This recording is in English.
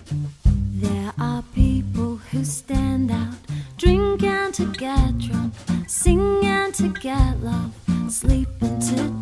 There are people who stand out, drink and to get drunk, sing and to get love, sleep and to